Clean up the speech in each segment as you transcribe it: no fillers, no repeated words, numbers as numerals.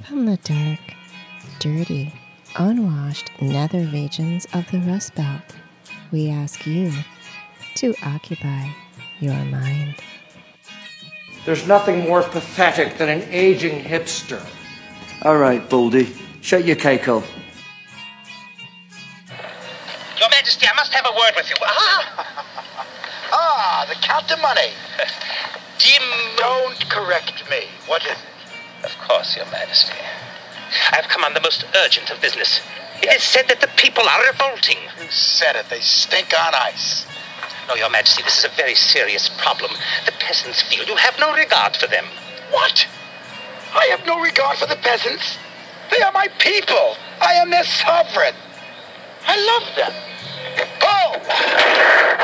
From the dark, dirty, unwashed nether regions of the Rust Belt, we ask you to occupy your mind. There's nothing more pathetic than an aging hipster. All right, Baldy, shut your cake up. Your Majesty, I must have a word with you. The Count of Money. Don't correct me. What is it? Of course, Your Majesty. I've come on the most urgent of business. It is said that the people are revolting. Who said it? They stink on ice. No, Your Majesty, this is a very serious problem. The peasants feel you have no regard for them. What? I have no regard for the peasants. They are my people. I am their sovereign. I love them. Oh!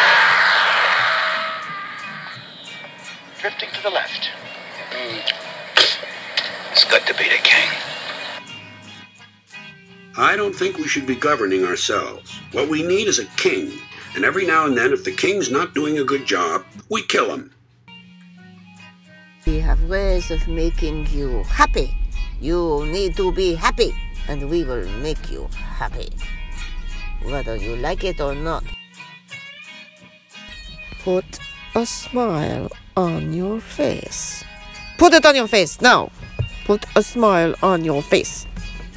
Drifting to the left. It's good to be the king. I don't think we should be governing ourselves. What we need is a king. And every now and then, if the king's not doing a good job, we kill him. We have ways of making you happy. You need to be happy, and we will make you happy, whether you like it or not. Put a smile on your face. Put it on your face now. Put a smile on your face.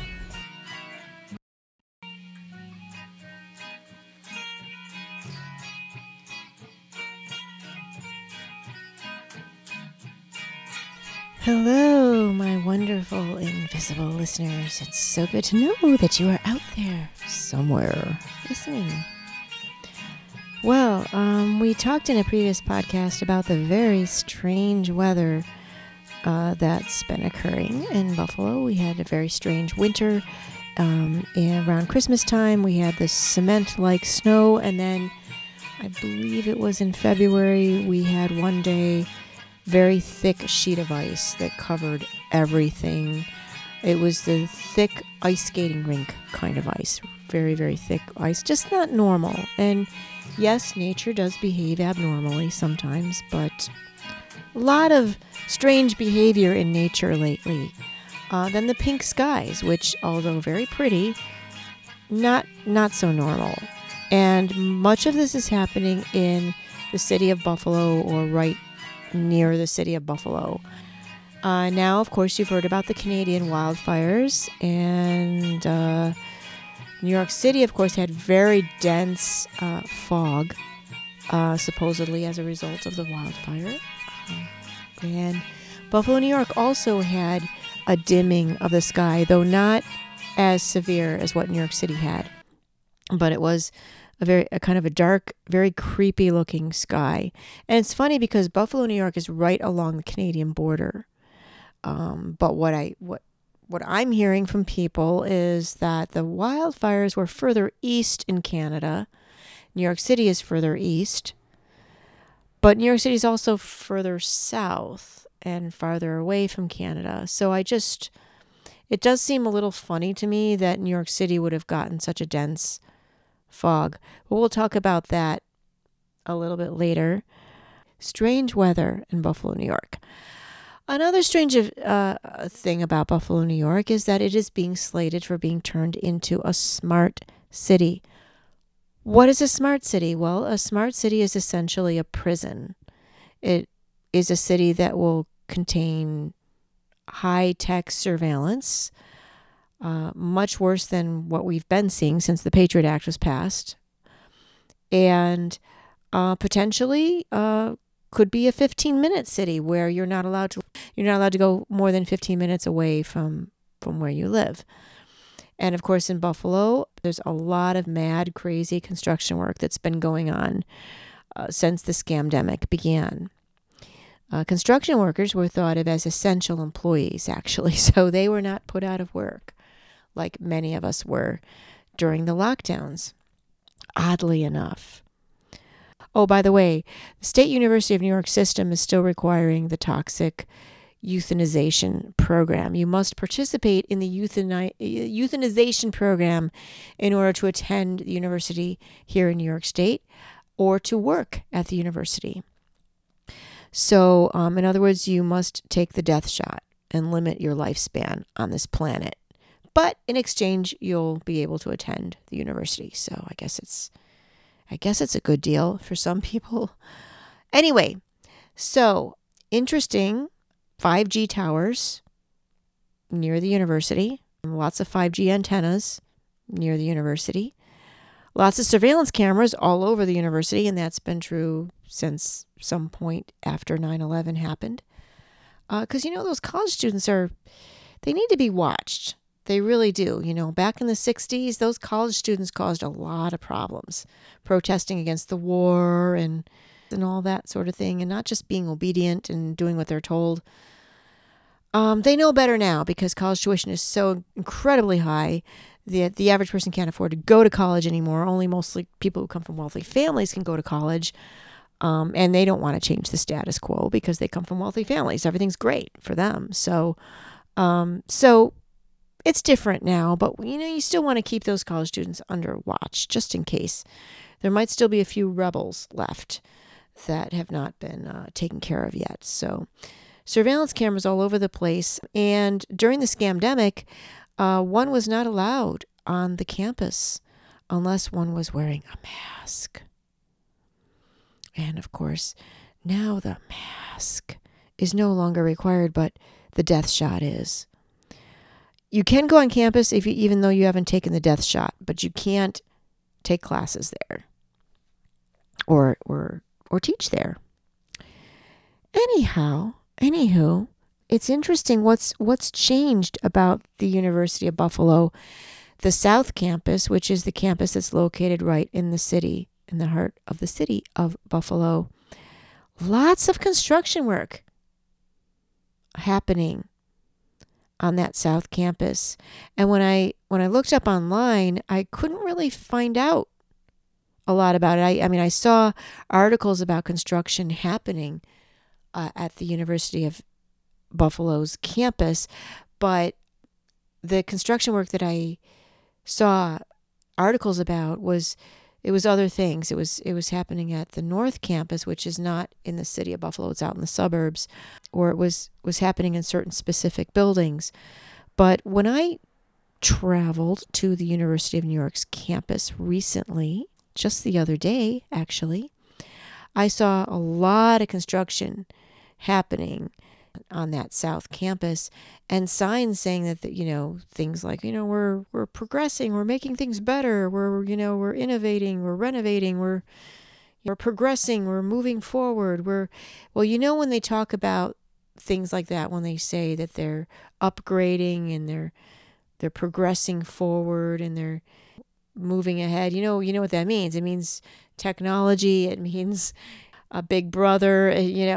Hello, my wonderful invisible listeners. It's so good to know that you are out there somewhere listening. Well, we talked in a previous podcast about the very strange weather that's been occurring in Buffalo. We had a very strange winter. And around Christmas time, we had this cement-like snow, and then I believe it was in February, we had one day very thick sheet of ice that covered everything. It was the thick ice skating rink kind of ice. Very, very thick ice. Just not normal. And yes, nature does behave abnormally sometimes, but a lot of strange behavior in nature lately. Then the pink skies, which, although very pretty, not so normal. And much of this is happening in the city of Buffalo, or right near the city of Buffalo. Now, of course, you've heard about the Canadian wildfires, and New York City, of course, had very dense fog, supposedly as a result of the wildfire. And Buffalo, New York also had a dimming of the sky, though not as severe as what New York City had. But it was a kind of a dark, very creepy looking sky. And it's funny because Buffalo, New York is right along the Canadian border. But what I'm hearing from people is that the wildfires were further east in Canada. New York City is further east. But New York City is also further south and farther away from Canada. So it does seem a little funny to me that New York City would have gotten such a dense fog. But we'll talk about that a little bit later. Strange weather in Buffalo, New York. Another strange thing about Buffalo, New York is that it is being slated for being turned into a smart city. What is a smart city? Well, a smart city is essentially a prison. It is a city that will contain high-tech surveillance, much worse than what we've been seeing since the Patriot Act was passed, and potentially could be a 15-minute city where you're not allowed to go more than 15 minutes away from where you live. And of course, in Buffalo, there's a lot of mad, crazy construction work that's been going on since the scamdemic began. Construction workers were thought of as essential employees, actually, so they were not put out of work like many of us were during the lockdowns, oddly enough. Oh, by the way, the State University of New York system is still requiring the toxic euthanization program. You must participate in the euthanization program in order to attend the university here in New York State or to work at the university. So, in other words, you must take the death shot. and limit your lifespan on this planet. But in exchange, you'll be able to attend the university. So I guess it's a good deal for some people. Anyway, so interesting 5G towers near the university, lots of 5G antennas near the university, lots of surveillance cameras all over the university, and that's been true since some point after 9/11 happened. Because, those college students they need to be watched. They really do. Back in the 60s, those college students caused a lot of problems, protesting against the war and all that sort of thing, and not just being obedient and doing what they're told. They know better now because college tuition is so incredibly high that the average person can't afford to go to college anymore. Only mostly people who come from wealthy families can go to college, and they don't want to change the status quo because they come from wealthy families. Everything's great for them. So it's different now, but you still want to keep those college students under watch just in case. There might still be a few rebels left that have not been taken care of yet. So surveillance cameras all over the place. And during the scamdemic, one was not allowed on the campus unless one was wearing a mask. And of course, now the mask is no longer required, but the death shot is. You can go on campus even though you haven't taken the death shot, but you can't take classes there or teach there. Anywho, it's interesting what's changed about the University of Buffalo. The South Campus, which is the campus that's located right in the city, in the heart of the city of Buffalo. Lots of construction work happening on that South Campus. And when I looked up online, I couldn't really find out a lot about it. I saw articles about construction happening at the University of Buffalo's campus, but the construction work that I saw articles about was other things. It was happening at the North Campus, which is not in the city of Buffalo. It's out in the suburbs, or it was happening in certain specific buildings. But when I traveled to the University of New York's campus recently, just the other day, actually, I saw a lot of construction happening on that South Campus, and signs saying that things like we're progressing, we're making things better, we're innovating, we're renovating, we're progressing, we're moving forward. When they talk about things like that, when they say that they're upgrading and they're progressing forward and they're moving ahead, you know what that means. It means technology. It means a big brother,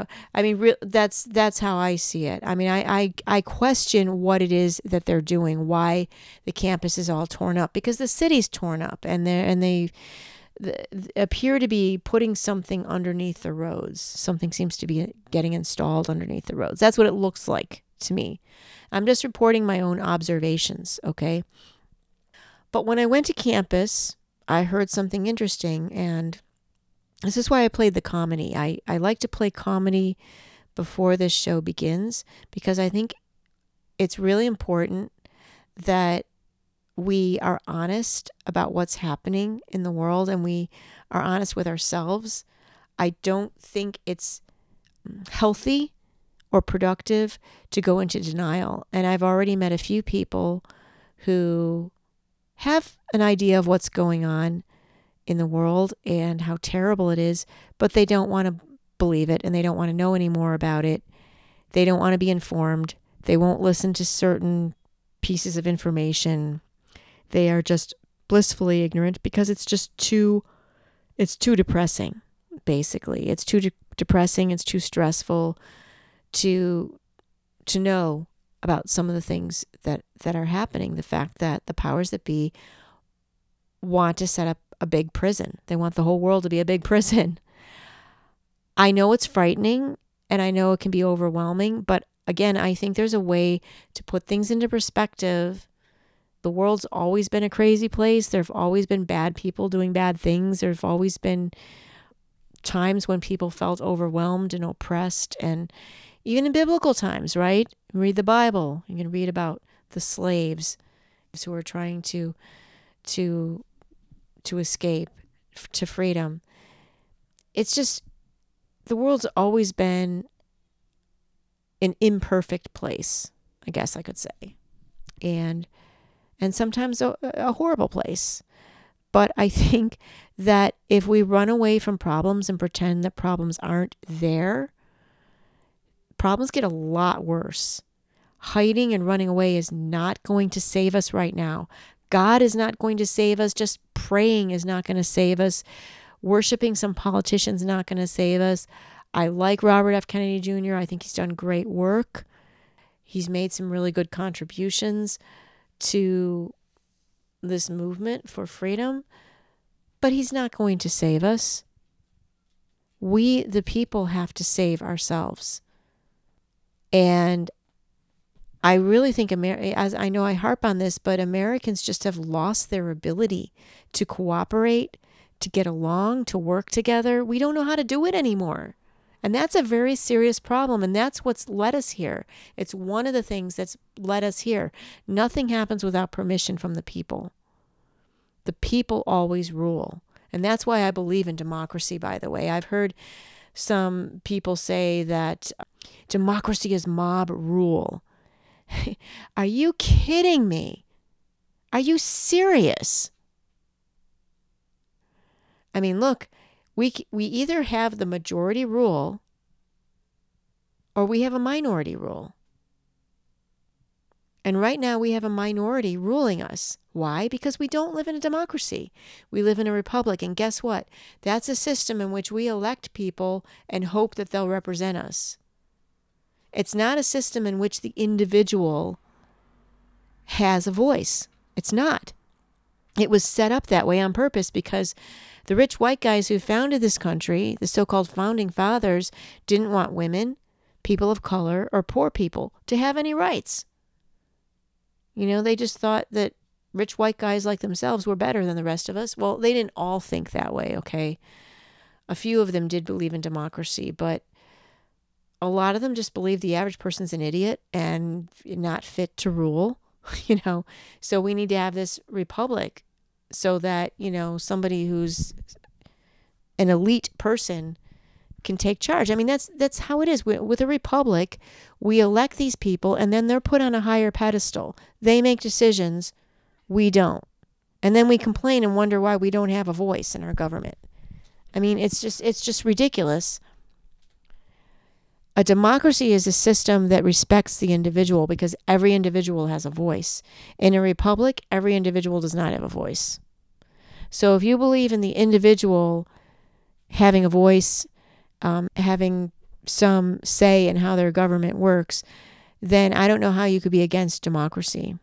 that's how I see it. I question what it is that they're doing, why the campus is all torn up, because the city's torn up, and they appear to be putting something underneath the roads. Something seems to be getting installed underneath the roads. That's what it looks like to me. I'm just reporting my own observations, okay? But when I went to campus, I heard something interesting, and this is why I played the comedy. I like to play comedy before this show begins, because I think it's really important that we are honest about what's happening in the world, and we are honest with ourselves. I don't think it's healthy or productive to go into denial. And I've already met a few people who have an idea of what's going on in the world and how terrible it is, but they don't want to believe it, and they don't want to know any more about it. They don't want to be informed. They won't listen to certain pieces of information. They are just blissfully ignorant because it's too depressing, basically. It's too depressing. It's too stressful to know about some of the things that are happening. The fact that the powers that be want to set up a big prison. They want the whole world to be a big prison. I know it's frightening, and I know it can be overwhelming, but again, I think there's a way to put things into perspective. The world's always been a crazy place. There have always been bad people doing bad things. There have always been times when people felt overwhelmed and oppressed. And, even in biblical times, right? Read the Bible. You can read about the slaves who are trying to escape to freedom. It's just, the world's always been an imperfect place, I guess I could say. And sometimes a horrible place. But I think that if we run away from problems and pretend that problems aren't there, problems get a lot worse. Hiding and running away is not going to save us right now. God is not going to save us. Just praying is not going to save us. Worshiping some politicians is not going to save us. I like Robert F. Kennedy Jr. I think he's done great work. He's made some really good contributions to this movement for freedom, but he's not going to save us. We, the people, have to save ourselves. And I really think, as I know I harp on this, but Americans just have lost their ability to cooperate, to get along, to work together. We don't know how to do it anymore. And that's a very serious problem. And that's what's led us here. It's one of the things that's led us here. Nothing happens without permission from the people. The people always rule. And that's why I believe in democracy, by the way. I've heard some people say that democracy is mob rule. Are you kidding me? Are you serious? I mean, look, we either have the majority rule or we have a minority rule. And right now we have a minority ruling us. Why? Because we don't live in a democracy. We live in a republic. And guess what? That's a system in which we elect people and hope that they'll represent us. It's not a system in which the individual has a voice. It's not. It was set up that way on purpose because the rich white guys who founded this country, the so-called founding fathers, didn't want women, people of color, or poor people to have any rights. You know, they just thought that rich white guys like themselves were better than the rest of us. Well, they didn't all think that way, okay? A few of them did believe in democracy, but a lot of them just believe the average person's an idiot and not fit to rule, you know? So we need to have this republic so that, you know, somebody who's an elite person can take charge. I mean, that's how it is. With a republic, we elect these people and then they're put on a higher pedestal. They make decisions, we don't. And then we complain and wonder why we don't have a voice in our government. I mean, it's just ridiculous. A democracy is a system that respects the individual because every individual has a voice. In a republic, every individual does not have a voice. So if you believe in the individual having a voice, having some say in how their government works, then I don't know how you could be against democracy.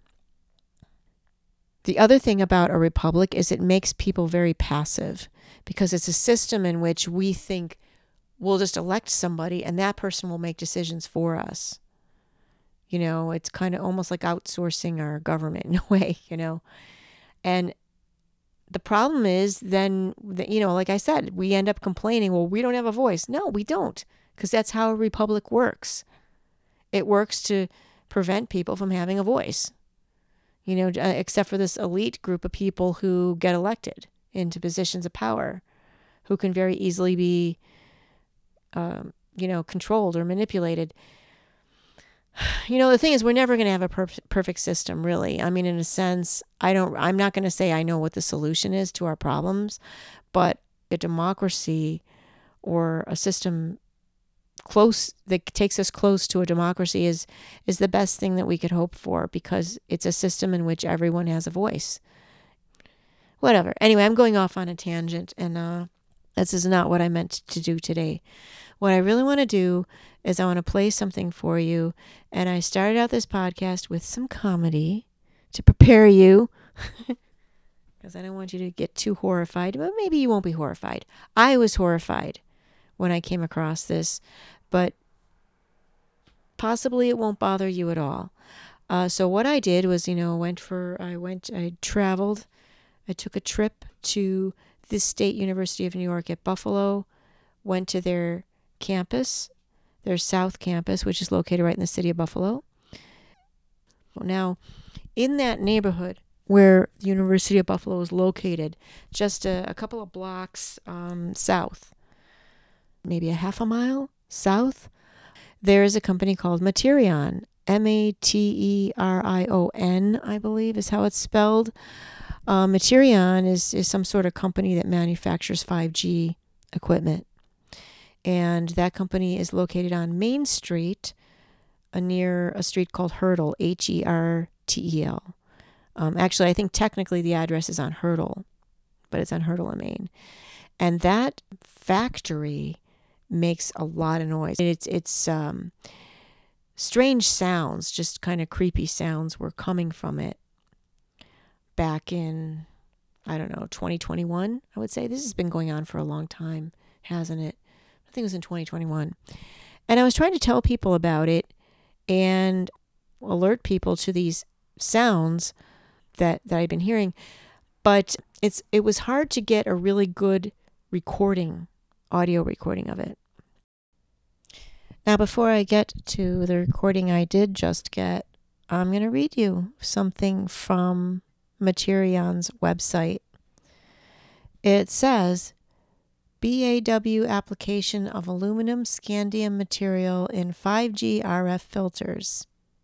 The other thing about a republic is it makes people very passive because it's a system in which we think we'll just elect somebody and that person will make decisions for us. You know, it's kind of almost like outsourcing our government in a way, you know. And the problem is then, you know, like I said, we end up complaining, well, we don't have a voice. No, we don't, because that's how a republic works. It works to prevent people from having a voice, you know, except for this elite group of people who get elected into positions of power, who can very easily be, you know, controlled or manipulated. You know, the thing is, we're never going to have a perfect system, really. I mean, in a sense, I'm not going to say I know what the solution is to our problems, but a democracy or a system close that takes us close to a democracy is the best thing that we could hope for because it's a system in which everyone has a voice. Whatever. Anyway, I'm going off on a tangent, and this is not what I meant to do today. What I really want to do is I want to play something for you. And I started out this podcast with some comedy to prepare you because I don't want you to get too horrified, but maybe you won't be horrified. I was horrified when I came across this, but possibly it won't bother you at all. So what I did was, you know, I traveled. I took a trip to the State University of New York at Buffalo, went to their campus, their South Campus, which is located right in the city of Buffalo. Now, in that neighborhood where the University of Buffalo is located, just a couple of blocks south, maybe a half a mile south, there is a company called Materion. Materion, I believe, is how it's spelled. Materion is some sort of company that manufactures 5G equipment. And that company is located on Main Street, near a street called Hertel, Hertel. Actually, I think technically the address is on Hertel, but it's on Hertel in Maine. And that factory makes a lot of noise. It's strange sounds, just kind of creepy sounds were coming from it back in, 2021, I would say. This has been going on for a long time, hasn't it? I think it was in 2021. And I was trying to tell people about it and alert people to these sounds that I've been hearing. But it was hard to get a really good audio recording of it. Now, before I get to the recording I did just get, I'm going to read you something from Materion's website. It says, BAW application of aluminum scandium material in 5G RF filters.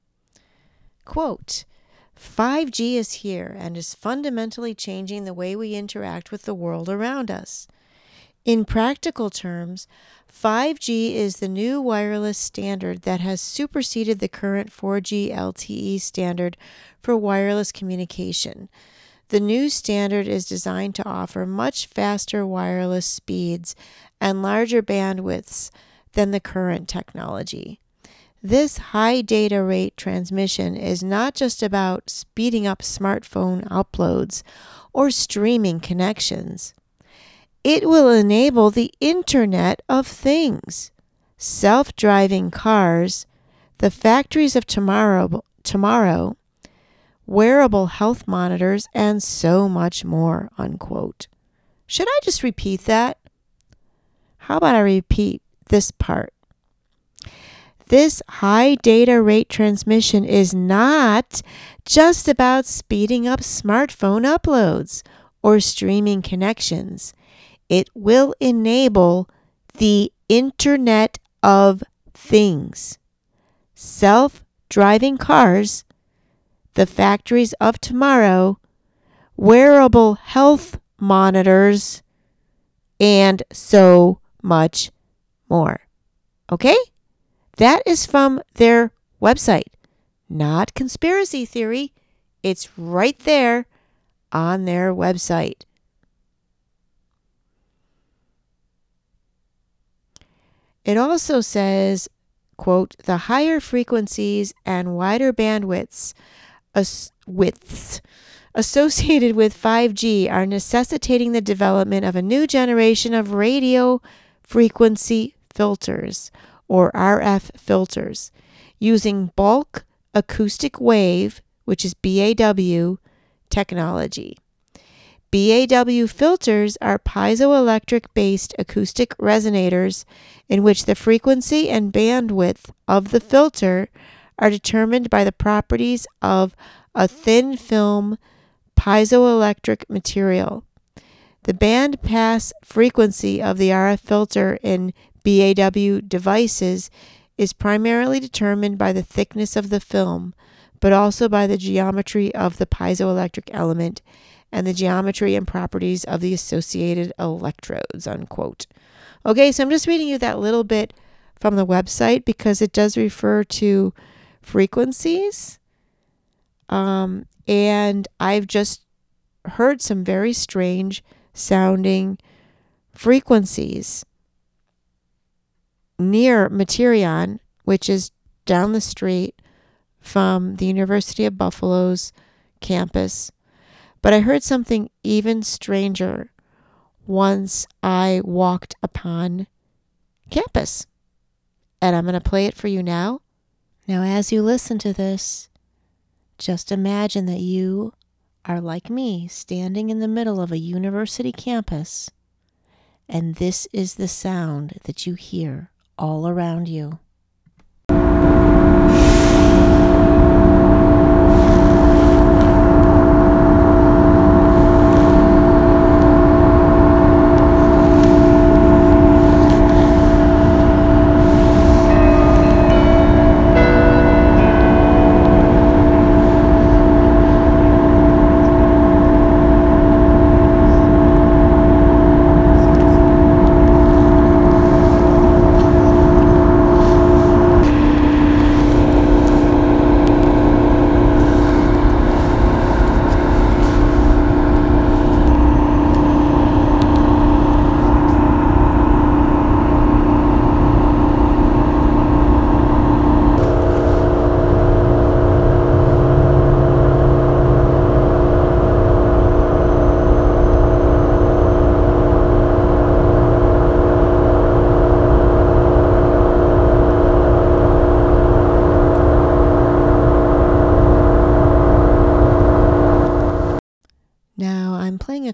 Quote, 5G is here and is fundamentally changing the way we interact with the world around us. In practical terms, 5G is the new wireless standard that has superseded the current 4G LTE standard for wireless communication. The new standard is designed to offer much faster wireless speeds and larger bandwidths than the current technology. This high data rate transmission is not just about speeding up smartphone uploads or streaming connections. It will enable the Internet of Things, self-driving cars, the factories of tomorrow, wearable health monitors, and so much more, unquote. Should I just repeat that? How about I repeat this part? This high data rate transmission is not just about speeding up smartphone uploads or streaming connections. It will enable the Internet of Things, self-driving cars, the factories of tomorrow, wearable health monitors, and so much more. Okay? That is from their website. Not conspiracy theory. It's right there on their website. It also says, quote, the higher frequencies and wider bandwidths associated with 5G are necessitating the development of a new generation of radio frequency filters, or RF filters, using bulk acoustic wave, which is BAW, technology. BAW filters are piezoelectric-based acoustic resonators in which the frequency and bandwidth of the filter are determined by the properties of a thin film piezoelectric material. The band pass frequency of the RF filter in BAW devices is primarily determined by the thickness of the film, but also by the geometry of the piezoelectric element and the geometry and properties of the associated electrodes, unquote. Okay, so I'm just reading you that little bit from the website because it does refer to frequencies. And I've just heard some very strange sounding frequencies near Materion, which is down the street from the University of Buffalo's campus. But I heard something even stranger once I walked upon campus. And I'm going to play it for you now. Now, as you listen to this, just imagine that you are like me, standing in the middle of a university campus, and this is the sound that you hear all around you.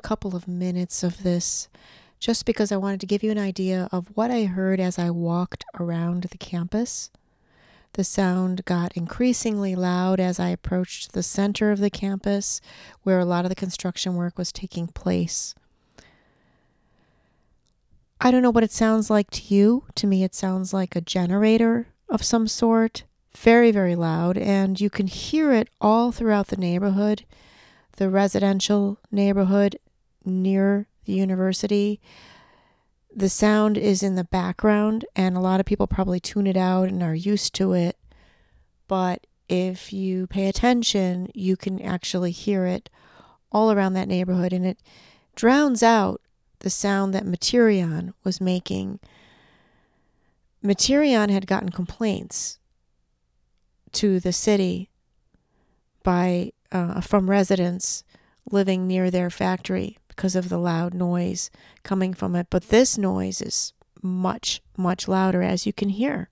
couple of minutes of this just because I wanted to give you an idea of what I heard as I walked around the campus. The sound got increasingly loud as I approached the center of the campus where a lot of the construction work was taking place. I don't know what it sounds like to you. To me, it sounds like a generator of some sort. Very, very loud. And you can hear it all throughout the neighborhood, the residential neighborhood near the university. The sound is in the background, and a lot of people probably tune it out and are used to it. But if you pay attention, you can actually hear it all around that neighborhood, and it drowns out the sound that Materion was making. Materion had gotten complaints to the city from residents living near their factory because of the loud noise coming from it. But this noise is much, much louder, as you can hear.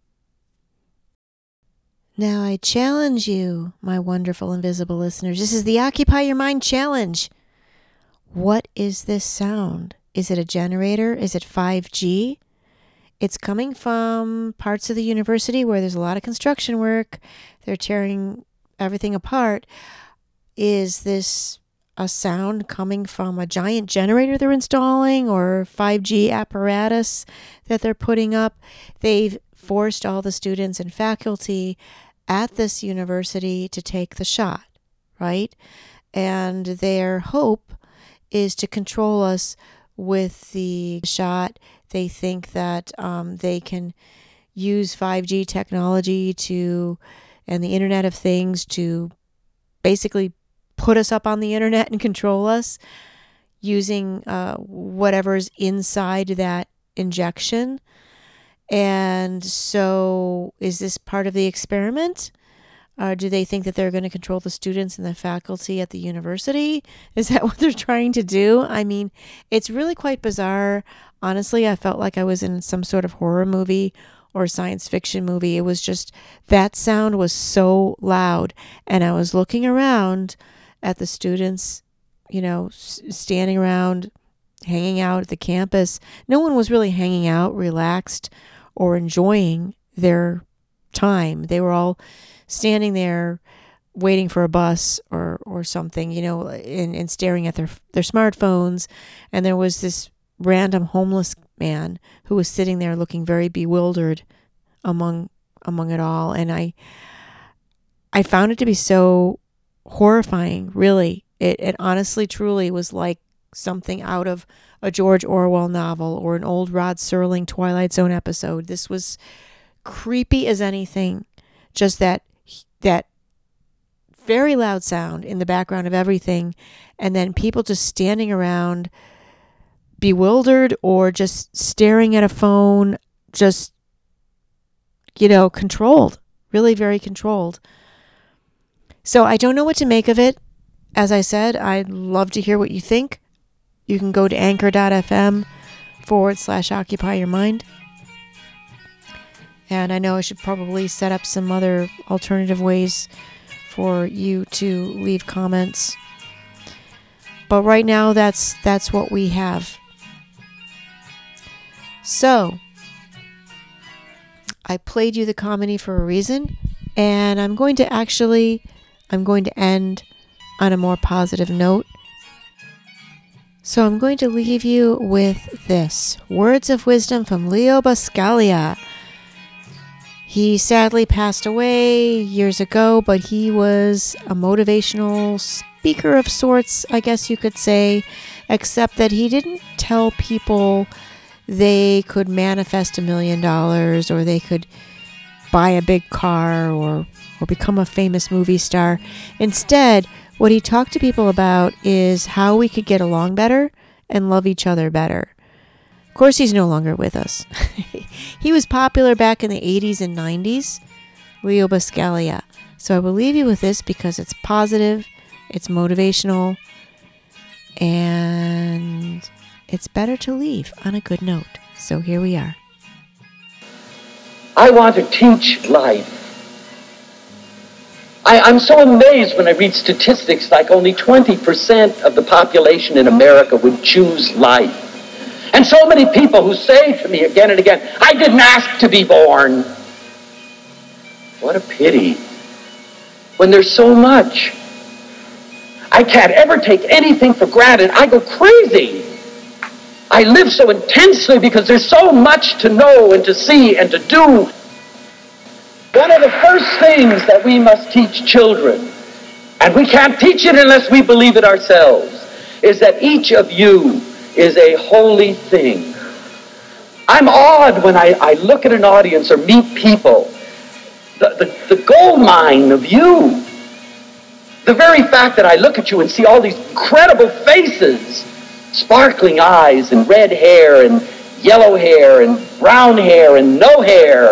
Now I challenge you, my wonderful invisible listeners. This is the Occupy Your Mind Challenge. What is this sound? Is it a generator? Is it 5G? It's coming from parts of the university where there's a lot of construction work. They're tearing everything apart. Is this a sound coming from a giant generator they're installing or 5G apparatus that they're putting up? They've forced all the students and faculty at this university to take the shot, right? And their hope is to control us with the shot. They think that they can use 5G technology and the Internet of Things to basically put us up on the internet and control us using whatever's inside that injection. And so is this part of the experiment? Do they think that they're going to control the students and the faculty at the university? Is that what they're trying to do? I mean, it's really quite bizarre. Honestly, I felt like I was in some sort of horror movie or science fiction movie. It was just, that sound was so loud. And I was looking around at the students, standing around, hanging out at the campus. No one was really hanging out, relaxed, or enjoying their time. They were all standing there waiting for a bus or something, and staring at their smartphones. And there was this random homeless man who was sitting there looking very bewildered among it all. And I found it to be so horrifying, really. It honestly, truly was like something out of a George Orwell novel or an old Rod Serling Twilight Zone episode. This was creepy as anything. Just that very loud sound in the background of everything, and then people just standing around bewildered or just staring at a phone, just, controlled, really very controlled. So I don't know what to make of it. As I said, I'd love to hear what you think. You can go to anchor.fm/Occupy Your Mind. And I know I should probably set up some other alternative ways for you to leave comments. But right now, that's what we have. So, I played you the comedy for a reason. And I'm going to end on a more positive note. So I'm going to leave you with this. Words of wisdom from Leo Buscaglia. He sadly passed away years ago, but he was a motivational speaker of sorts, I guess you could say, except that he didn't tell people they could manifest $1 million or they could buy a big car or become a famous movie star. Instead, what he talked to people about is how we could get along better and love each other better. Of course, he's no longer with us. He was popular back in the 80s and 90s, Leo Buscaglia. So I will leave you with this because it's positive, it's motivational, and it's better to leave on a good note. So here we are. I want to teach life. I'm so amazed when I read statistics like only 20% of the population in America would choose life. And so many people who say to me again and again, I didn't ask to be born. What a pity. When there's so much. I can't ever take anything for granted. I go crazy. I live so intensely because there's so much to know and to see and to do. One of the first things that we must teach children, and we can't teach it unless we believe it ourselves, is that each of you is a holy thing. I'm awed when I look at an audience or meet people. The gold mine of you. The very fact that I look at you and see all these incredible faces, sparkling eyes and red hair and yellow hair and brown hair and no hair.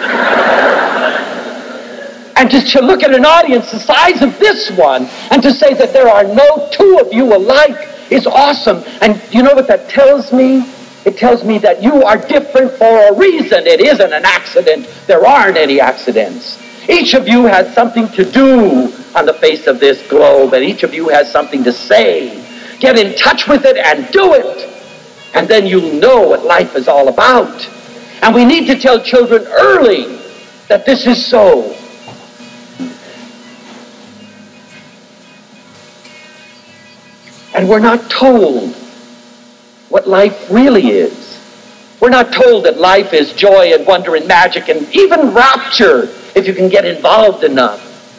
And just to look at an audience the size of this one and to say that there are no two of you alike is awesome. And you know what that tells me? It tells me that you are different for a reason. It isn't an accident. There aren't any accidents. Each of you has something to do on the face of this globe, and each of you has something to say. Get in touch with it and do it. And then you'll know what life is all about. And we need to tell children early that this is so. And we're not told what life really is. We're not told that life is joy and wonder and magic and even rapture if you can get involved enough.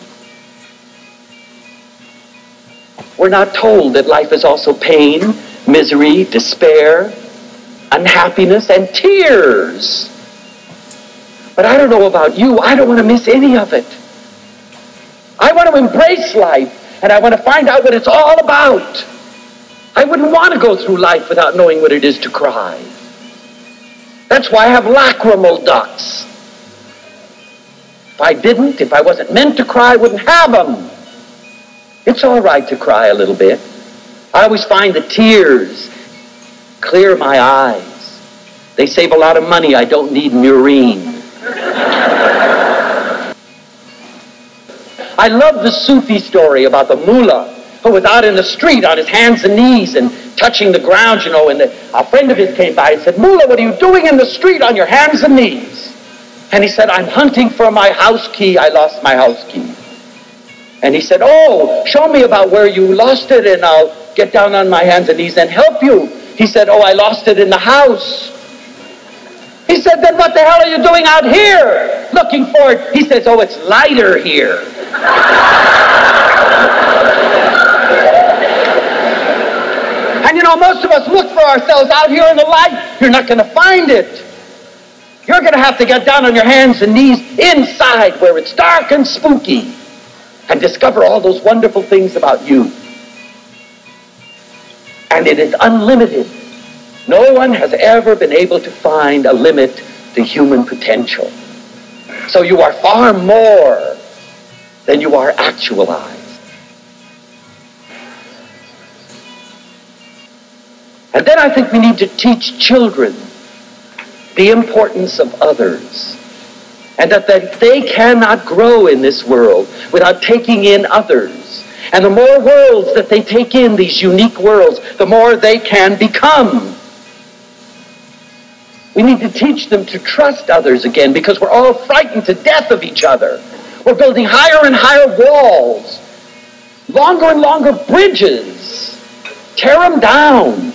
We're not told that life is also pain, misery, despair, unhappiness, and tears. But I don't know about you. I don't want to miss any of it. I want to embrace life, and I want to find out what it's all about. I wouldn't want to go through life without knowing what it is to cry. That's why I have lacrimal ducts. If I wasn't meant to cry, I wouldn't have them. It's all right to cry a little bit. I always find the tears clear my eyes. They save a lot of money. I don't need Murine. I love the Sufi story about the mullah who was out in the street on his hands and knees and touching the ground, and a friend of his came by and said, Mullah, what are you doing in the street on your hands and knees? And he said, I'm hunting for my house key. I lost my house key. And he said, oh, show me about where you lost it and I'll get down on my hands and knees and help you. He said, oh, I lost it in the house. He said, then what the hell are you doing out here looking for it? He says, oh, it's lighter here. And most of us look for ourselves out here in the light. You're not going to find it. You're going to have to get down on your hands and knees inside where it's dark and spooky and discover all those wonderful things about you. And it is unlimited. No one has ever been able to find a limit to human potential. So you are far more than you are actualized. And then I think we need to teach children the importance of others, and that they cannot grow in this world without taking in others. And the more worlds that they take in, these unique worlds, the more they can become. We need to teach them to trust others again, because we're all frightened to death of each other. We're building higher and higher walls, longer and longer bridges. Tear them down.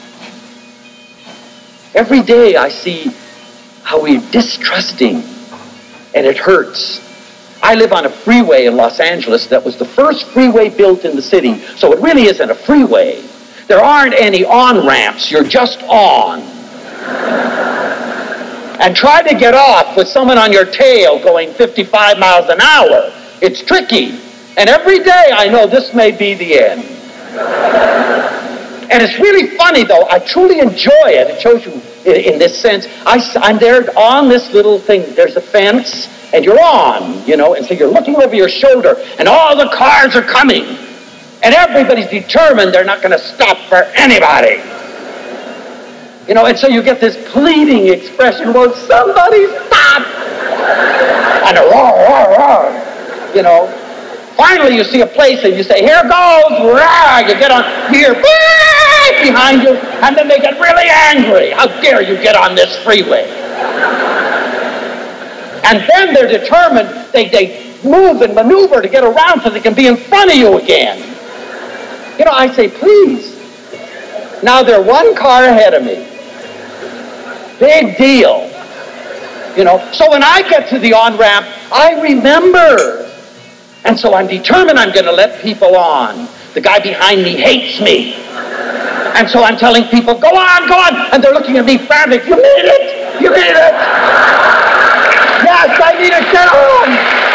Every day I see how we're distrusting, and it hurts. I live on a freeway in Los Angeles that was the first freeway built in the city, so it really isn't a freeway. There aren't any on-ramps, you're just on. And try to get off with someone on your tail going 55 miles an hour. It's tricky. And every day I know this may be the end. And it's really funny, though. I truly enjoy it. It shows you in this sense. I'm there on this little thing. There's a fence, and you're on, and so you're looking over your shoulder, and all the cars are coming. And everybody's determined they're not going to stop for anybody. And so you get this pleading expression, won't somebody stop? And a roar, roar, roar, Finally, you see a place and you say, here goes, rah! You get on, you hear behind you, and then they get really angry. How dare you get on this freeway? And then they're determined, they move and maneuver to get around so they can be in front of you again. You know, I say, please. Now they're one car ahead of me. Big deal. You know, so when I get to the on-ramp, I remember. And so I'm determined I'm going to let people on. The guy behind me hates me. And so I'm telling people, go on, go on. And they're looking at me frantic. You made it. You made it. Yes, I need to get on.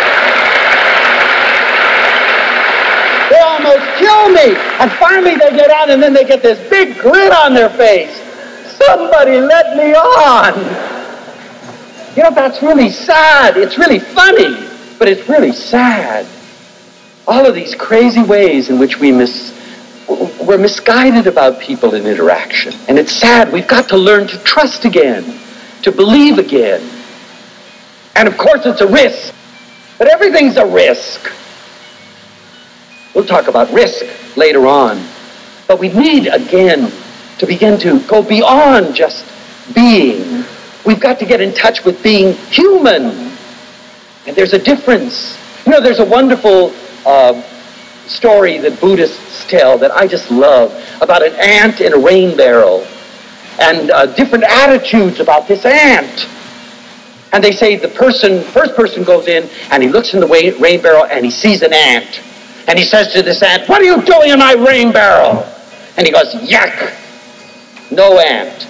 They almost kill me. And finally they get on, and then they get this big grin on their face. Somebody let me on. You know, that's really sad. It's really funny, but it's really sad. All of these crazy ways in which we're misguided about people in interaction. And it's sad. We've got to learn to trust again, to believe again. And of course it's a risk, but everything's a risk. We'll talk about risk later on. But we need, again, to begin to go beyond just being. We've got to get in touch with being human. And there's a difference. You know, there's a wonderful story that Buddhists tell that I just love about an ant in a rain barrel and different attitudes about this ant. And they say the first person goes in and he looks in the rain barrel and he sees an ant. And he says to this ant, what are you doing in my rain barrel? And he goes, yak. No ant.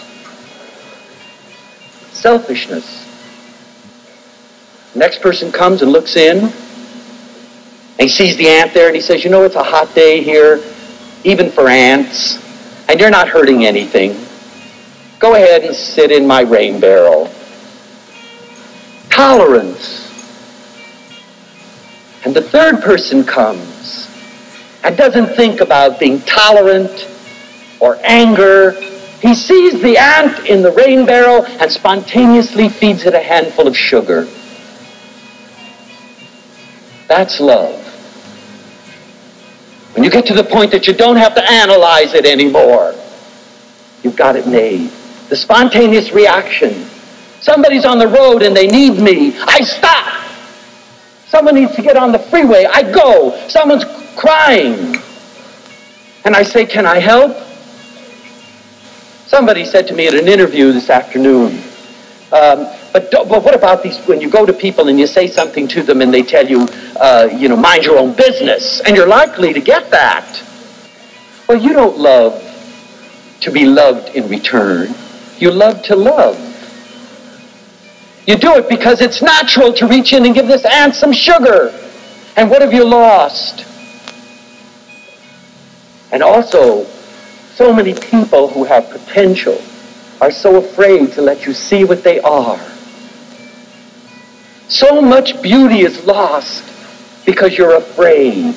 Selfishness. Next person comes and looks in. And he sees the ant there and he says, you know, it's a hot day here, even for ants. And you're not hurting anything. Go ahead and sit in my rain barrel. Tolerance. And the third person comes and doesn't think about being tolerant or anger. He sees the ant in the rain barrel and spontaneously feeds it a handful of sugar. That's love. When you get to the point that you don't have to analyze it anymore, you've got it made. The spontaneous reaction. Somebody's on the road and they need me. I stop. Someone needs to get on the freeway. I go. Someone's crying. And I say, can I help? Somebody said to me at an interview this afternoon, but what about these, when you go to people and you say something to them and they tell you, mind your own business, and you're likely to get that. Well, you don't love to be loved in return. You love to love. You do it because it's natural to reach in and give this ant some sugar. And what have you lost? And also, so many people who have potential are so afraid to let you see what they are. So much beauty is lost because you're afraid.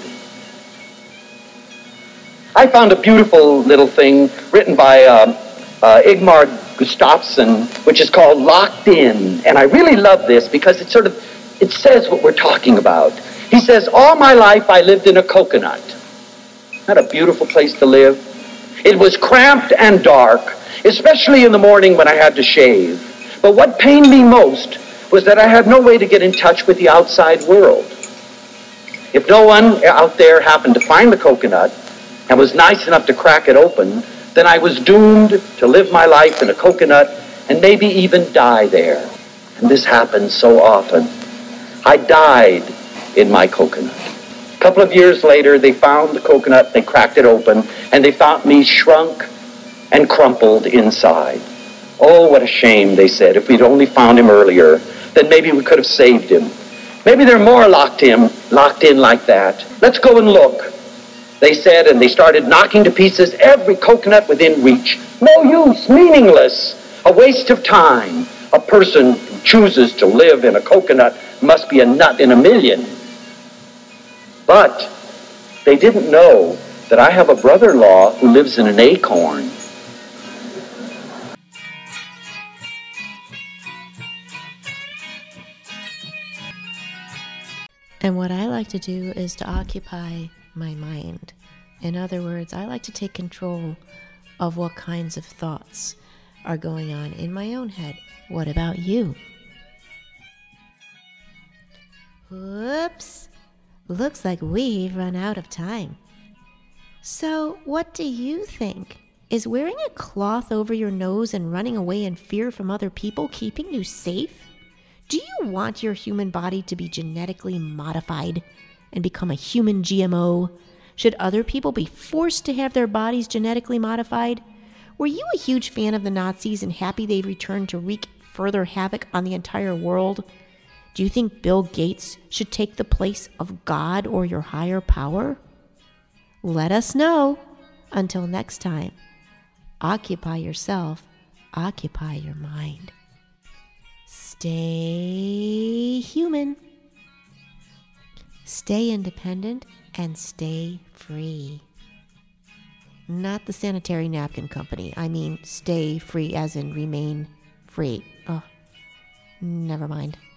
I found a beautiful little thing written by Igmar Gustafsson, which is called Locked In. And I really love this because it says what we're talking about. He says, all my life I lived in a coconut. Isn't that a beautiful place to live? It was cramped and dark, especially in the morning when I had to shave. But what pained me most was that I had no way to get in touch with the outside world. If no one out there happened to find the coconut and was nice enough to crack it open, then I was doomed to live my life in a coconut and maybe even die there. And this happens so often. I died in my coconut. A couple of years later, they found the coconut, they cracked it open, and they found me shrunk and crumpled inside. Oh, what a shame, they said. If we'd only found him earlier, then maybe we could have saved him. Maybe there are more locked in like that. Let's go and look, they said, and they started knocking to pieces every coconut within reach. No use, meaningless, a waste of time. A person who chooses to live in a coconut must be a nut in a million. But they didn't know that I have a brother-in-law who lives in an acorn. And what I like to do is to occupy my mind. In other words, I like to take control of what kinds of thoughts are going on in my own head. What about you? Whoops. Looks like we've run out of time. So, what do you think? Is wearing a cloth over your nose and running away in fear from other people keeping you safe? Do you want your human body to be genetically modified and become a human GMO? Should other people be forced to have their bodies genetically modified? Were you a huge fan of the Nazis and happy they've returned to wreak further havoc on the entire world? Do you think Bill Gates should take the place of God or your higher power? Let us know. Until next time, occupy yourself, occupy your mind. Stay human. Stay independent and stay free. Not the sanitary napkin company. I mean, stay free as in remain free. Oh, never mind.